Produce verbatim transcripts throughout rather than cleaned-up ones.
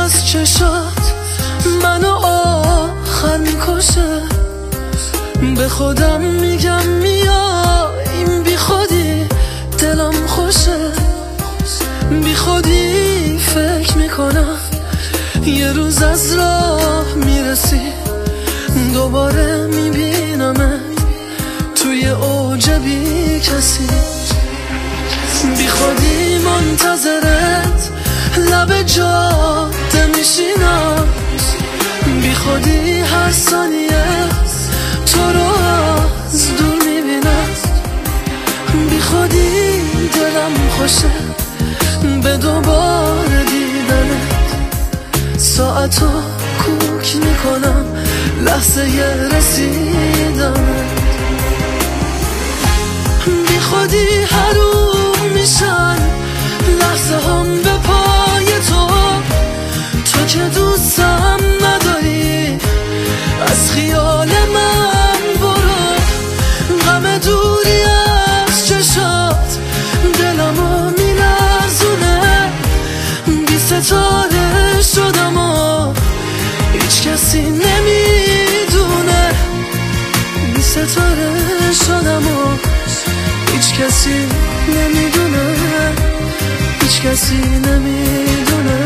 از چشات منو آخر میکشه. به خودم میگم میا این بی خودی دلم خوشه. بی خودی فکر میکنم یه روز از راه میرسی دوباره میبینمت توی اوج بی کسی. بی خودی منتظرت لب جاده میشینم. بی خودی هر ثانیه تو رو از دور میبینم. بی خودی دلم خوشه به دوباره دیدنت. ساعتو کوک میکنم لحظه رسیدنت. بی خودی حروم میشن لحظه هم به پای تو. تو که دوستم نداری از خیال من برو. غم دوری از چشات دلمو میلرزونه. بی ستاره شدم و هیچ کسی نمیدونه. بی ستاره شدم و هیچ کسی نمیدونه. هیچ کسی نمیدونه.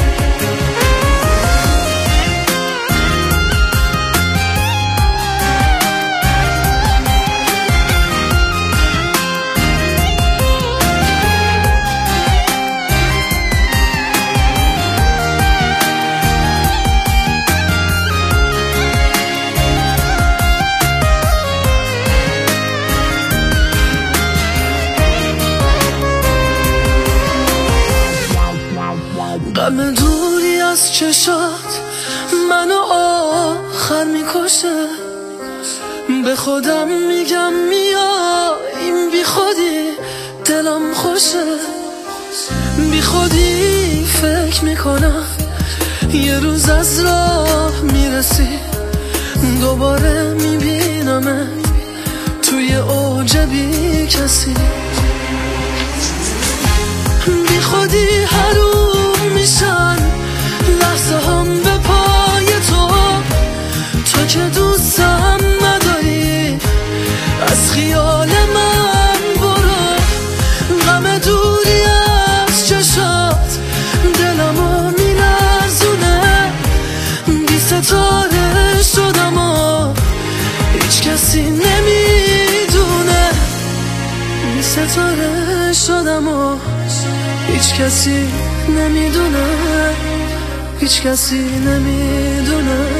غم دوری از چشات منو آخر میکشه. به خودم میگم میا این بی خودی دلم خوشه. بی خودی فکر میکنم یه روز از راه میرسی دوباره میبینمت توی اوج بی کسی. بی خودی حروم میشن لحظه هم به پای تو. تو که دوستم نداری از خیال من برو. غم دوری از چشات دلمو میلرزونه. بی ستاره شدم و هیچ کسی نمیدونه. بی ستاره شدم و هیچ کسی نمیدونه. هیچ کسی نمیدونه.